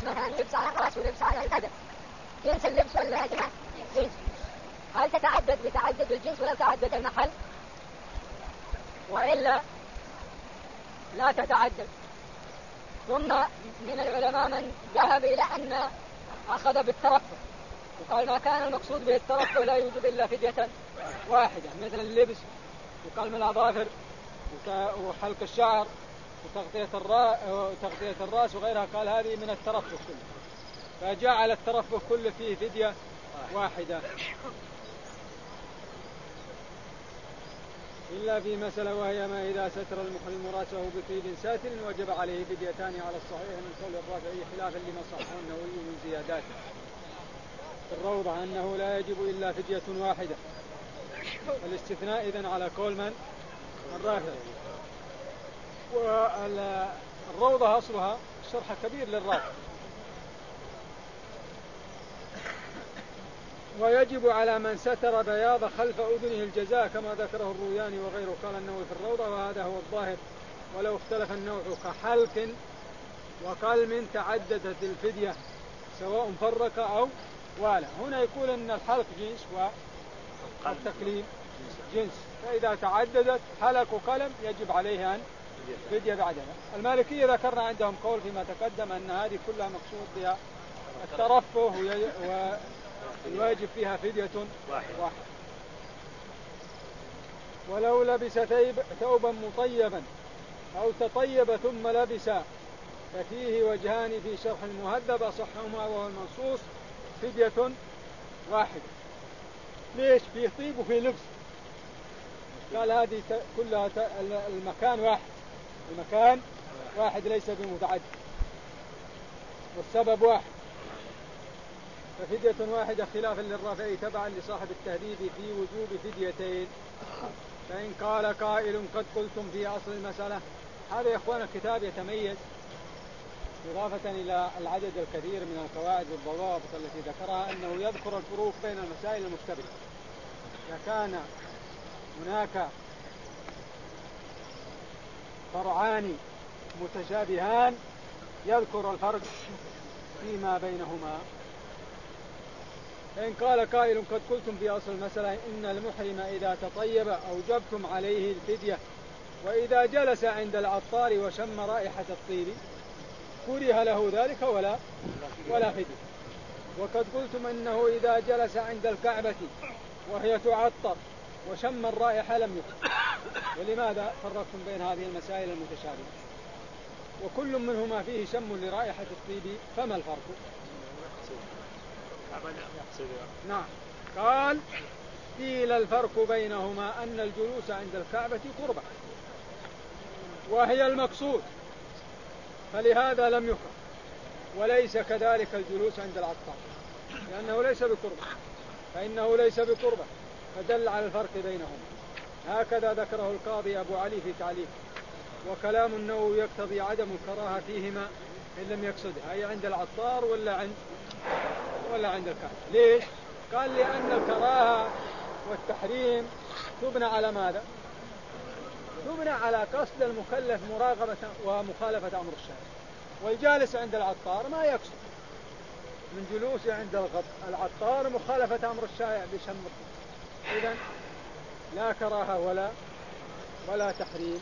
اسمها لبس على الرأس ولبس على البدن. جنس اللبس ولا يا جماعة؟ جنس. هل تتعدد بتعدد الجنس ولا تعدد المحل؟ وإلا لا تتعدد. ثم من العلماء من ذهب إلى أن أخذ بالترفه وقال ما كان المقصود به الترفه لا يوجد إلا فدية واحدة، مثل اللبس وقلم الأظافر وحلق الشعر وتغطية الرأس وغيرها، قال هذه من الترفه كله، فجعل الترفه كله فيه فدية واحدة. إلا في مسألة وهي ما إذا ستر المحرم رأسه بطيب ساتر وجب عليه فديتان على الصحيح من قول الرافعي خلافا لما صحه النووي من زياداته. في الروضة أنه لا يجب إلا فدية واحدة، الاستثناء إذن على قول من؟ الرافعي. والروضة أصلها شرح كبير للرافعي. ويجب على من ستر بياض خلف أذنه الجزاء كما ذكره الروياني وغيره، قال النووي في الروضة وهذا هو الظاهر، ولو اختلف النوع كحلق وقلم تعددت الفدية سواء فرق أو والى. هنا يقول أن الحلق جنس والتقليم جنس، فإذا تعددت حلق وقلم يجب عليه أن فدية بعدها. المالكية ذكرنا عندهم قول فيما تقدم أن هذه كلها مقصود بها الترفه والواجب فيها فدية واحدة. ولو لبس ثوبا مطيبا أو تطيب ثم لبس ففيه وجهان في شرح المهذب أصحهما وهو المنصوص فدية واحدة. ليش؟ فيه طيب وفيه لبس، قال هذه كلها المكان واحد ليس بمتعدد والسبب واحد، ففدية واحدة خلافا للرافعي تبعا لصاحب التهذيب في وجوب فديتين. فإن قال قائل قد قلتم في أصل المسألة، هذا يا إخوان الكتاب يتميز إضافة إلى العدد الكثير من القواعد والضوابط التي ذكرها أنه يذكر الفروق بين المسائل المشتبهة. إذا كان هناك فرعان متشابهان يذكر الفرق فيما بينهما. فإن قال قائل قد قلتم في أصل المسألة إن المحرم إذا تطيب أوجبتم عليه الفدية، وإذا جلس عند العطار وشم رائحة الطيب كره له ذلك ولا فدية. وقد قلتم إنه إذا جلس عند الكعبة وهي تعطر وشم الرائحة لم يكره. ولماذا فرقتم بين هذه المسائل المتشابهة وكل منهما فيه شم لرائحة الطيب؟ فما الفرق؟ نعم، قال قيل الفرق بينهما أن الجلوس عند الكعبة قربة وهي المقصود فلهذا لم يكره، وليس كذلك الجلوس عند العطار لأنه ليس بقربة، فإنه ليس بقربة، فدل على الفرق بينهما. هكذا ذكره القاضي أبو علي في تعليقه. وكلام النووي يقتضي عدم الكراهة فيهما إن لم يقصدها، أي عند العطار ولا عند الكعبة. ليش؟ قال لأن الكراهة والتحريم تبنى على ماذا؟ تبنى على قصد المكلف مراقبة ومخالفة أمر الشارع، والجالس عند العطار ما يقصد من جلوسه عند العطار مخالفة أمر الشارع بشم. إذن لا كراهة ولا تحريم.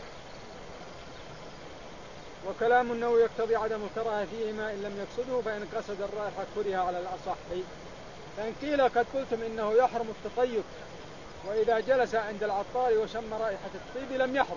وكلام النووي يقتضي عدم الكراهة فيهما إن لم يقصده، فإن قصد الرائحة كره على الأصح. فإن قيل قد قلتم إنه يحرم التطيب وإذا جلس عند العطار وشم رائحة الطيب لم يحرم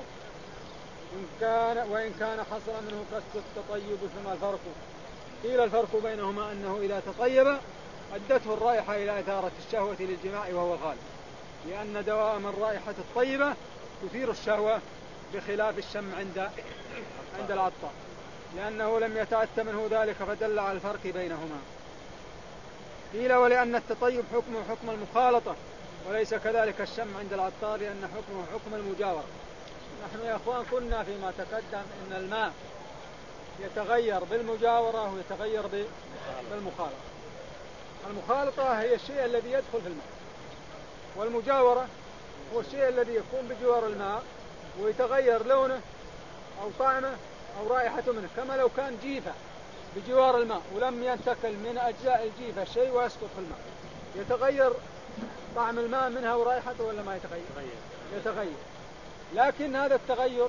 وإن كان حصل منه قصد التطيب، ثم الفرق. قيل الفرق بينهما أنه إذا تطيب أدته الرائحة إلى إثارة الشهوة للجماع وهو غالب، لأن دوام الرائحة الطيبة تثير الشهوة بخلاف الشم عند العطار، لأنه لم يتأتى منه ذلك فدل على الفرق بينهما. قيل ولأن التطيب حكمه حكم المخالطة وليس كذلك الشم عند العطار لأن حكمه حكم المجاورة. نحن يا أخوان قلنا فيما تقدم إن الماء يتغير بالمجاورة ويتغير بالمخالطة. المخالطة هي الشيء الذي يدخل في الماء، والمجاورة هو الشيء الذي يكون بجوار الماء ويتغير لونه أو طعمه أو رائحته منه، كما لو كان جيفة بجوار الماء ولم ينتقل من أجزاء الجيفة شيء ويسقط في الماء، يتغير طعم الماء منها ورائحته ولا ما يتغير؟ يتغير. لكن هذا التغير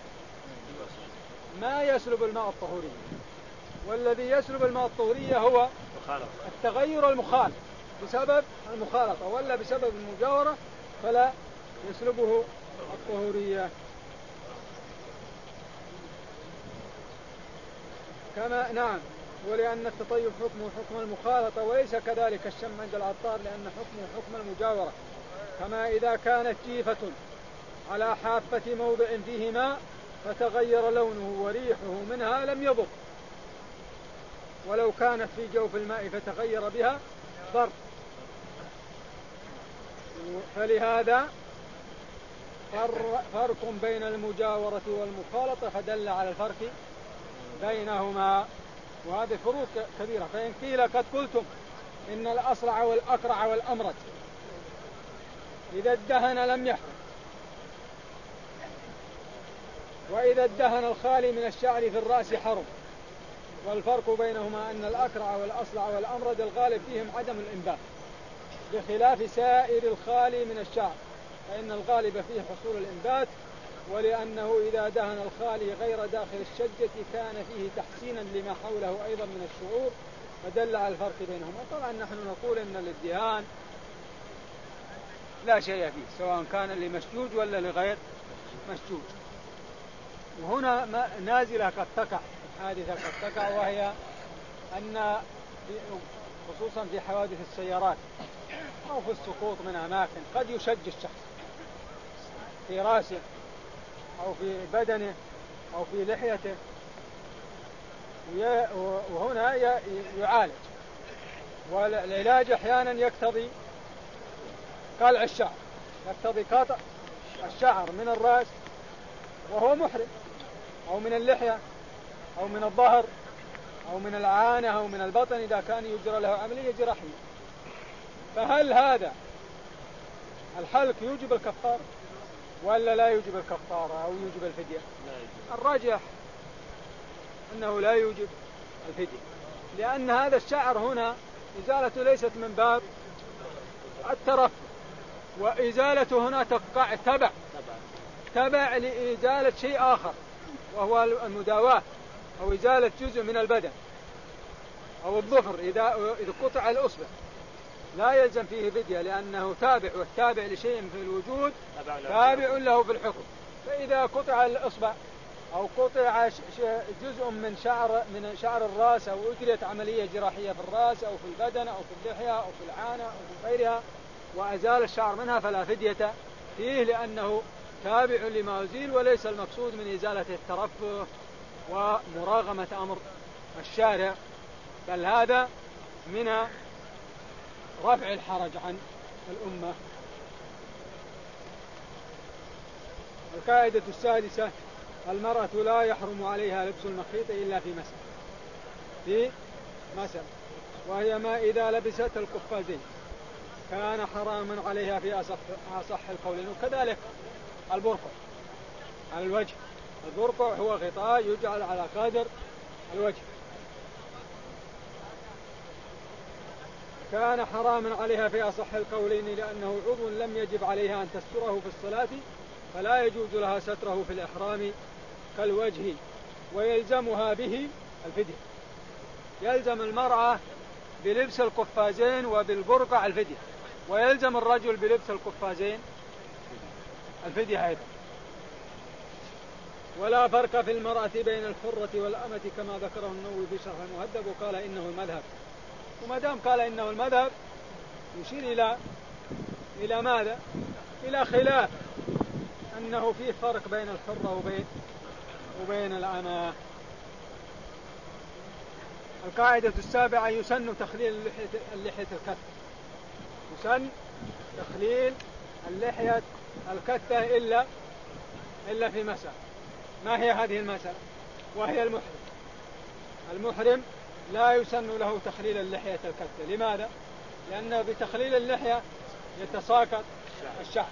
ما يسلب الماء الطهورية، والذي يسلب الماء الطهورية هو التغير المخالط بسبب المخالطة، ولا بسبب المجاورة فلا يسلبه الطهورية. كما نعم، ولأن التطيب حكمه حكم المخالطة وليس كذلك الشم عند العطار، لأن حكمه حكم المجاورة. كما إذا كانت جيفة على حافة موضع فيه ماء فتغير لونه وريحه منها لم يضر، ولو كانت في جوف الماء فتغير بها ضر. فلهذا فرق بين المجاورة والمخالطة، فدل على الفرق بينهما، وهذه فروق كبيرة. فإن قيل قد قلتم إن الأصلع والأقرع والأمرد إذا ادهن لم يحرم، وإذا ادهن الخالي من الشعر في الرأس حرم، والفرق بينهما أن الأقرع والأصلع والأمرد الغالب فيهم عدم الإنبات، بخلاف سائر الخالي من الشعر فإن الغالب فيه حصول الإنبات، ولأنه إذا دهن الخالي غير داخل الشجة كان فيه تحسينا لما حوله أيضا من الشعور، فدل على الفرق بينهما. طبعا نحن نقول إن الادهان لا شيء فيه، سواء كان لمشجوج ولا لغير مشجوج. وهنا نازلة قد تقع، حادثة قد تقع، وهي أن خصوصا في حوادث السيارات أو في السقوط من أماكن قد يشج الشخص في رأسه أو في بدنه أو في لحيته، وهنا يعالج. والعلاج أحيانا يقتضي قلع الشعر، يقتضي قطع الشعر من الرأس وهو محرم، أو من اللحية أو من الظهر أو من العانة أو من البطن إذا كان يجرى له عملية جراحية. فهل هذا الحلق يوجب الكفارة ولا لا يوجب الكفارة أو يوجب الفدية؟ الراجح أنه لا يوجب الفدية، لأن هذا الشعر هنا إزالته ليست من باب الترفه، وإزالته هنا تقع تبع لإزالة شيء آخر وهو المداواة أو إزالة جزء من البدن أو الظفر. إذا قطع الأصبع لا يلزم فيه فدية، لأنه تابع، والتابع لشيء في الوجود تابع له في الحكم. فإذا قطع الأصبع أو قطع جزء من شعر الرأس أو أجريت عملية جراحية في الرأس أو في البدن أو في اللحية أو في العانة أو في غيرها وأزال الشعر منها فلا فدية فيه، لأنه تابع لما أزيل، وليس المقصود من إزالة الترفه ومراغمة أمر الشارع، بل هذا من رفع الحرج عن الأمة. القاعدة السادسة: المرأة لا يحرم عليها لبس المخيط إلا في مسألة، وهي ما إذا لبست القفازين كان حراما عليها في أصح القولين. وكذلك البرقع على الوجه، البرقع هو غطاء يجعل على قدر الوجه، كان حراما عليها في أصح القولين لأنه عضو لم يجب عليها أن تستره في الصلاة، فلا يجوز لها ستره في الإحرام كالوجه، ويلزمها به الفدية. يلزم المرأة بلبس القفازين وبالبرقع الفدية، ويلزم الرجل بلبس القفازين الفدية أيضا. ولا فرق في المرأة بين الحرة والأمة كما ذكره النووي في شرح المهذب، وقال إنه المذهب. وما دام قال إنه المذهب يشير إلى ماذا؟ إلى خلاف أنه فيه فرق بين الحرة وبين الأمة. القاعدة السابعة: يسن تخليل اللحية الكثة. يسن تخليل اللحية الكثة إلا في مسألة. ما هي هذه المسألة؟ وهي المحرم لا يسن له تخليل اللحية الكثة. لماذا؟ لأن بتخليل اللحية يتساقط الشعر،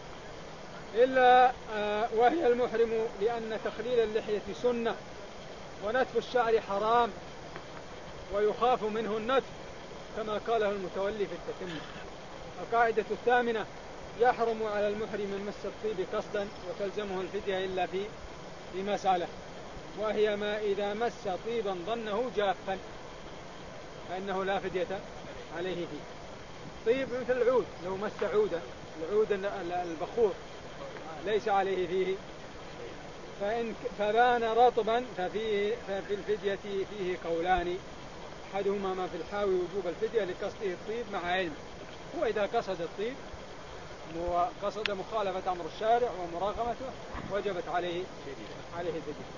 إلا وهي المحرم، لأن تخليل اللحية سنة ونتف الشعر حرام ويخاف منه النتف كما قاله المتولي في التتمة. القاعدة الثامنة: يحرم على المحرم من مس الطيب قصدا وتلزمه الفدية إلا في مسألة، وهي ما إذا مس طيبا ظنه جافا فإنه لا فدية عليه فيه. طيب مثل العود، لو مس عودا، العود البخور ليس عليه فيه، فإن فبان رطبا ففي الفدية فيه قولان، أحدهما ما في الحاوي وجوب الفدية لقصده الطيب مع علم، هو إذا قصد الطيب وقصد مخالفة أمر الشارع ومراغمته وجبت عليه الفدية.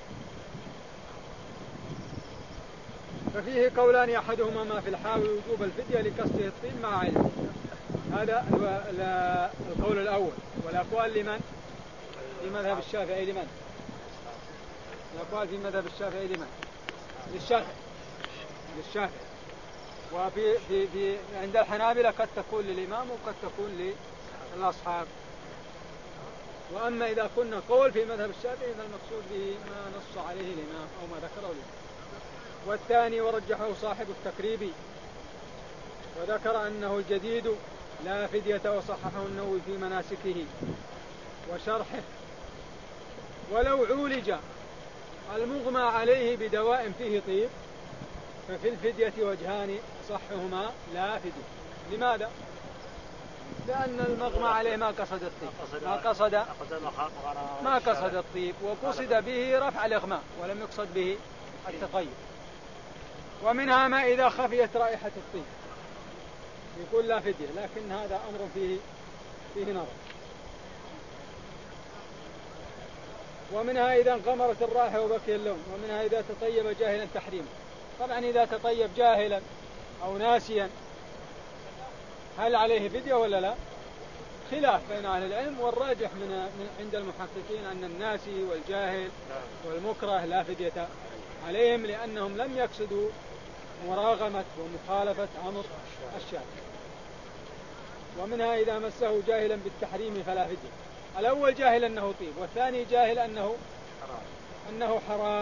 ففيه قولان، أحدهما ما في الحاوي وجوب الفدية لقصده الطيب مع علم، هذا القول الأول. والأقوال لمن؟ في مذهب الشافعي لمن؟ الأقوال في مذهب الشافعي لمن؟ للشافعي. وفي عند الحنابلة قد تكون للإمام وقد تكون للأصحاب. وأما إذا كنا قول في مذهب الشافعي فالمقصود به ما نص عليه الإمام أو ما ذكره الإمام. والثاني ورجحه صاحب التقريب وذكر أنه الجديد لا فدية، وصححه النووي في مناسكه وشرحه. ولو عولج المغمى عليه بدواء فيه طيب ففي الفدية وجهان صحهما لا فدية. لماذا؟ لأن المغمى عليه ما قصد الطيب، ما قصد الطيب، وقصد به رفع الإغماء ولم يقصد به التطيب. ومنها ما إذا خفيت رائحة الطيب يقول لا فدية، لكن هذا أمر فيه نظر. ومنها إذا انغمرت الرائحة وبقي اللون. ومنها إذا تطيب جاهلا تحريما. طبعا إذا تطيب جاهلا أو ناسيا هل عليه فدية ولا لا؟ خلاف بين أهل العلم، والراجح من عند المحققين أن الناسي والجاهل والمكره لا فدية عليهم، لأنهم لم يقصدوا مراغمة ومخالفة أمر الشارع. ومنها إذا مسه جاهلا بالتحريم فلا فدية. الأول جاهل أنه طيب، والثاني جاهل أنه حرام،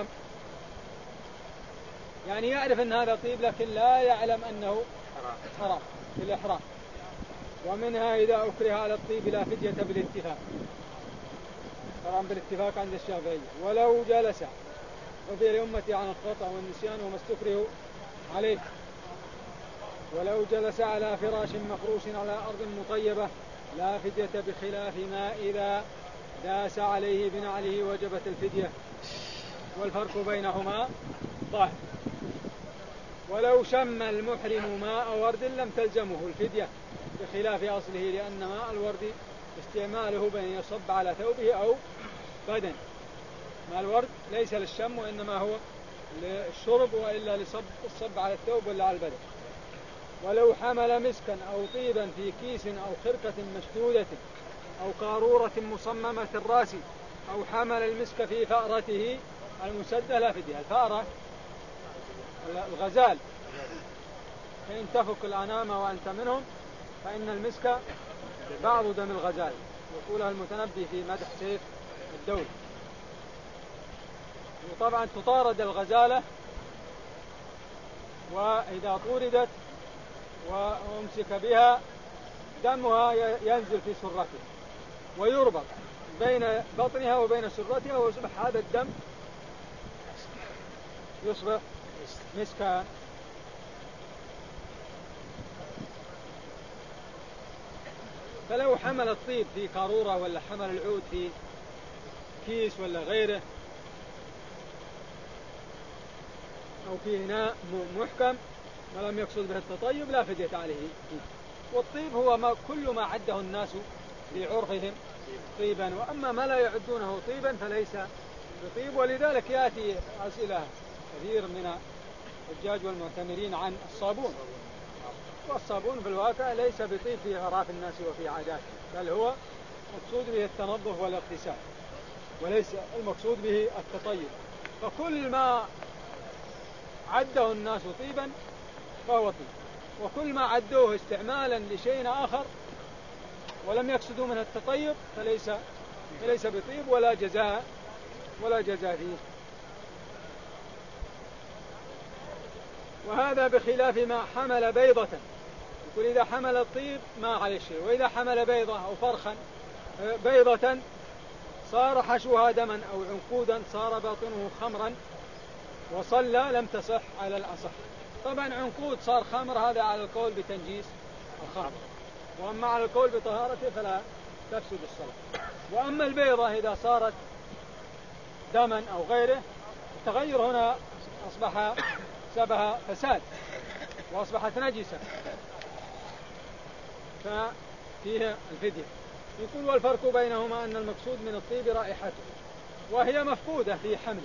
يعني يعرف أن هذا طيب لكن لا يعلم أنه حرام في الإحرام. ومنها إذا أكره على الطيب لا فدية بالاتفاق، طبعا بالاتفاق عند الشافعية. ولو جلس عفي لأمتي عن الخطأ والنسيان وما استكره عليه. ولو جلس على فراش مفروش على أرض مطيبة لا فدية، بخلاف ما إذا داس عليه بنعله وجبت الفدية، والفرق بينهما ظاهر. ولو شم المحرم ماء ورد لم تلزمه الفدية، بخلاف أصله، لأن ماء الورد استعماله بين يصب على ثوبه أو بدن. ماء الورد ليس للشم وإنما هو للشرب، وإلا الصب على الثوب ولا على البدن. ولو حمل مسكا أو طيبا في كيس أو خرقة مشدودة أو قارورة مصممة الراس، أو حمل المسك في فأرته المسدة لا فدية. الفأرة الغزال، فإن تفك الأنام وأنت منهم فإن المسك بعض دم الغزال، يقولها المتنبي في مدح سيف الدولة. وطبعا تطارد الغزالة، وإذا طوردت وأمسك بها دمها ينزل في سرتها ويربط بين بطنها وبين سرتها، ويصبح هذا الدم يصبح مسكا. فلو حمل الطيب في قارورة ولا حمل العود في كيس ولا غيره أو في إناء محكم ولم يقصد به التطيب لا فدية عليه فيه. والطيب هو كل ما عده الناس في عرفهم طيبا، وأما ما لا يعدونه طيبا فليس بطيب. ولذلك يأتي أسئلة كثير من الحجاج والمعتمرين عن الصابون، والصابون في الواقع ليس بطيب في عراف الناس وفي عاداتهم، بل هو مقصود به التنظف والاغتسال وليس المقصود به التطيب. فكل ما عده الناس طيبا فهو طيب، وكل ما عدوه استعمالا لشيء آخر ولم يقصدوا منه التطيب فليس بطيب ولا جزاء فيه. وهذا بخلاف ما حمل بيضة. يقول إذا حمل الطيب ما عليه شيء، وإذا حمل بيضة أو فرخا بيضة صار حشوها دما أو عنقودا صار باطنه خمرا وصلى لم تصح على الأصح. طبعا عنقود صار خمر هذا على القول بتنجيس الخمر، وأما على القول بطهارته فلا تفسد الصلاة. وأما البيضة إذا صارت دما أو غيره التغير هنا أصبح سبها فساد وأصبحت نجسة ففيها الفدية. يقول والفرق بينهما أن المقصود من الطيب رائحته وهي مفقودة في حمل.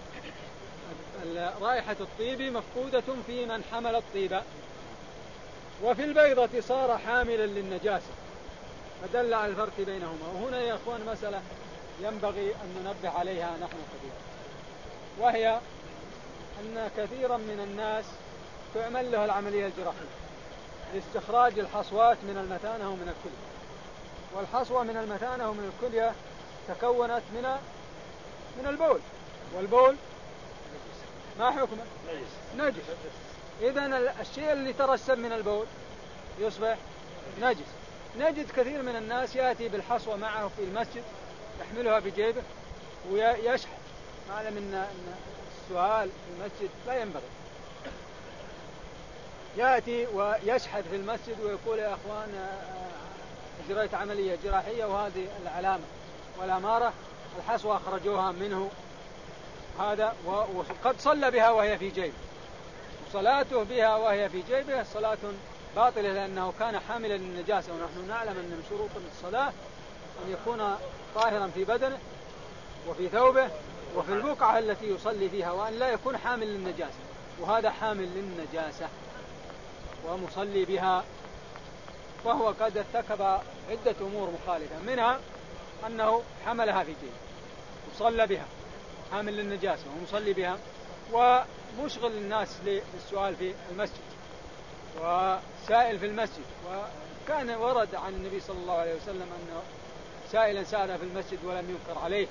رائحة الطيب مفقودة في من حمل الطيب، وفي البيضة صار حاملا للنجاسة فدل على الفرق بينهما. وهنا يا أخوان مسألة ينبغي أن ننبه عليها نحن كثيرا، وهي أن كثيرا من الناس تعمل له العملية الجراحية لاستخراج الحصوات من المثانة ومن الكلية، والحصوة من المثانة ومن الكلية تكونت من البول، والبول ما حكمه؟ نجس. إذن الشيء اللي ترسب من البول يصبح نجس. نجد كثير من الناس يأتي بالحصوة معه في المسجد يحملها بجيبه ويشحذ. معلم أن السؤال في المسجد لا ينبغي. يأتي ويشحذ في المسجد ويقول يا أخوان أجريت عملية جراحية وهذه العلامة والأمارة الحصوة أخرجوها منه هذا، وقد صلى بها وهي في جيبه، وصلاته بها وهي في جيبه صلاة باطلة لأنه كان حاملا للنجاسة. ونحن نعلم أن من شروط الصلاة أن يكون طاهرا في بدنه وفي ثوبه وفي البقعة التي يصلي فيها، وأن لا يكون حامل للنجاسة، وهذا حامل للنجاسة ومصلي بها، فهو قد ارتكب عدة أمور مخالفة، منها أنه حملها في جيبه وصلى بها حامل للنجاسة ومصلي بها ومشغل الناس للسؤال في المسجد وسائل في المسجد. وكان ورد عن النبي صلى الله عليه وسلم أنه سائلا سأل في المسجد ولم ينكر عليه.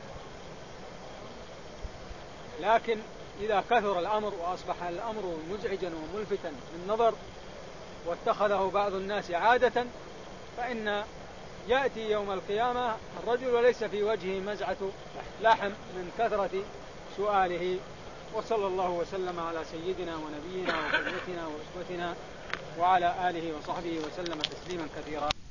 لكن إذا كثر الأمر وأصبح الأمر مزعجا وملفتا للنظر واتخذه بعض الناس عادة، فإن يأتي يوم القيامة الرجل وليس في وجهه مزعة لحم من كثرة سؤاله. وصلى الله وسلم على سيدنا ونبينا وقدوتنا وأسوتنا وعلى آله وصحبه وسلم تسليما كثيرا.